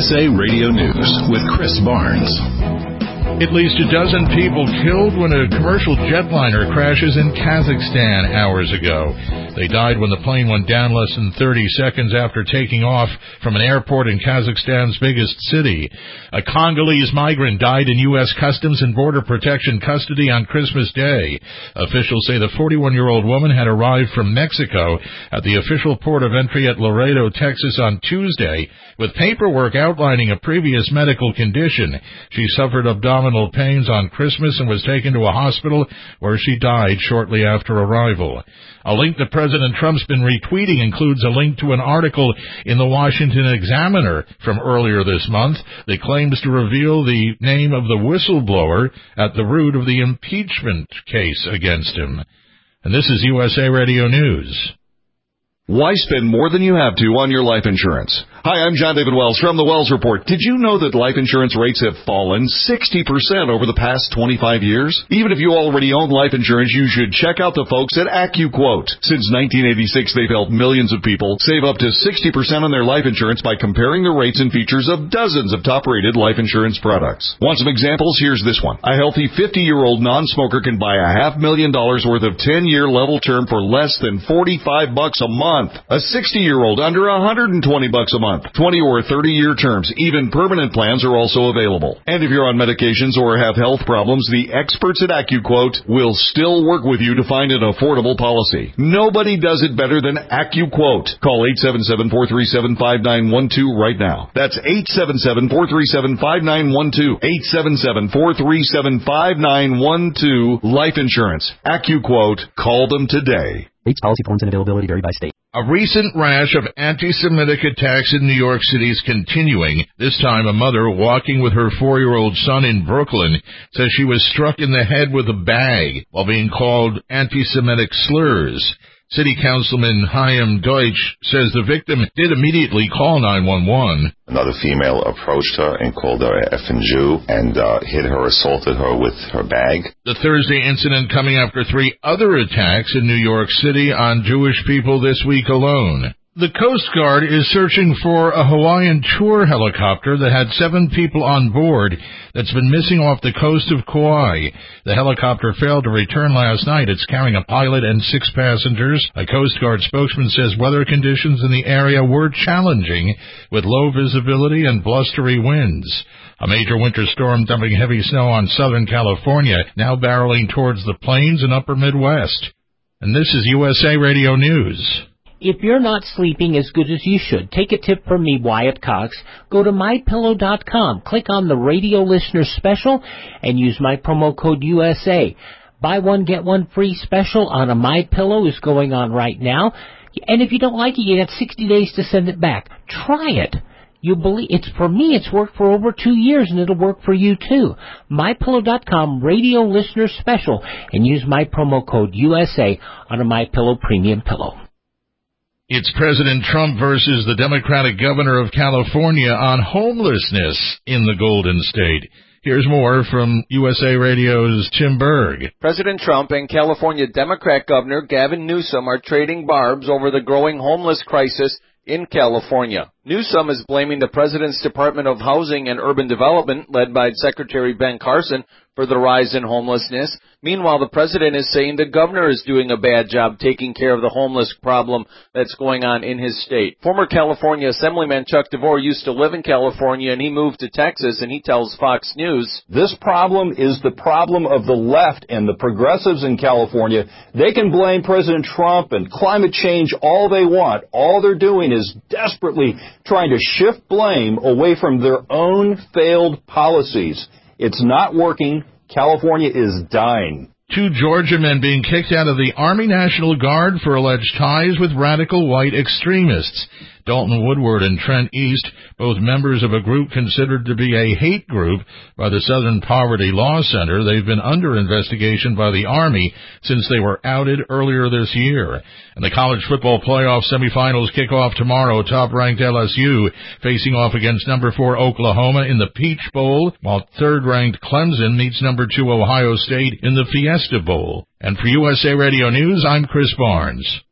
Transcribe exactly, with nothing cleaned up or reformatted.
S A Radio News with Chris Barnes. At least a dozen people killed when a commercial jetliner crashes in Kazakhstan hours ago. They died when the plane went down less than thirty seconds after taking off from an airport in Kazakhstan's biggest city. A Congolese migrant died in U S Customs and Border Protection custody on Christmas Day. Officials say the forty-one-year-old woman had arrived from Mexico at the official port of entry at Laredo, Texas on Tuesday with paperwork outlining a previous medical condition. She suffered abdominal pains on Christmas and was taken to a hospital where she died shortly after arrival. A link that President Trump's been retweeting includes a link to an article in the Washington Examiner from earlier this month that claims to reveal the name of the whistleblower at the root of the impeachment case against him. And this is U S A Radio News. Why spend more than you have to on your life insurance? Hi, I'm John David Wells from the Wells Report. Did you know that life insurance rates have fallen sixty percent over the past twenty-five years? Even if you already own life insurance, you should check out the folks at AccuQuote. Since nineteen eighty-six, they've helped millions of people save up to sixty percent on their life insurance by comparing the rates and features of dozens of top-rated life insurance products. Want some examples? Here's this one. A healthy fifty-year-old non-smoker can buy a half million dollars worth of ten-year level term for less than forty-five bucks a month. A sixty-year-old under one hundred twenty bucks a month. twenty or thirty-year terms. Even permanent plans are also available. And if you're on medications or have health problems, the experts at AccuQuote will still work with you to find an affordable policy. Nobody does it better than AccuQuote. Call eight seven seven, four three seven, five nine one two right now. That's eight seven seven, four three seven, five nine one two. eight seven seven, four three seven, five nine one two. Life insurance. AccuQuote. Call them today. Rates, policy forms, and availability vary by state. A recent rash of anti-Semitic attacks in New York City is continuing. This time, a mother walking with her four-year-old son in Brooklyn says she was struck in the head with a bag while being called anti-Semitic slurs. City Councilman Chaim Deutsch says the victim did immediately call nine one one. Another female approached her and called her an effing Jew and uh, hit her, assaulted her with her bag. The Thursday incident coming after three other attacks in New York City on Jewish people this week alone. The Coast Guard is searching for a Hawaiian tour helicopter that had seven people on board that's been missing off the coast of Kauai. The helicopter failed to return last night. It's carrying a pilot and six passengers. A Coast Guard spokesman says weather conditions in the area were challenging with low visibility and blustery winds. A major winter storm dumping heavy snow on Southern California, now barreling towards the plains and upper Midwest. And this is U S A Radio News. If you're not sleeping as good as you should, take a tip from me, Wyatt Cox. Go to my pillow dot com, click on the radio listener special, and use my promo code U S A. Buy one, get one free special on a MyPillow is going on right now. And if you don't like it, you got sixty days to send it back. Try it. You believe it's for me, it's worked for over two years, and it'll work for you too. my pillow dot com radio listener special, and use my promo code U S A on a MyPillow premium pillow. It's President Trump versus the Democratic governor of California on homelessness in the Golden State. Here's more from U S A Radio's Tim Berg. President Trump and California Democrat Governor Gavin Newsom are trading barbs over the growing homeless crisis in California. Newsom is blaming the president's Department of Housing and Urban Development, led by Secretary Ben Carson, for the rise in homelessness. Meanwhile, the president is saying the governor is doing a bad job taking care of the homeless problem that's going on in his state. Former California Assemblyman Chuck DeVore used to live in California, and he moved to Texas, and he tells Fox News, "This problem is the problem of the left and the progressives in California. They can blame President Trump and climate change all they want. All they're doing is desperately trying to shift blame away from their own failed policies. It's not working. California is dying." Two Georgia men being kicked out of the Army National Guard for alleged ties with radical white extremists. Dalton Woodward and Trent East, both members of a group considered to be a hate group by the Southern Poverty Law Center. They've been under investigation by the Army since they were outed earlier this year. And the college football playoff semifinals kick off tomorrow. Top-ranked L S U facing off against number four Oklahoma in the Peach Bowl, while third-ranked Clemson meets number two Ohio State in the Fiesta Bowl. And for U S A Radio News, I'm Chris Barnes.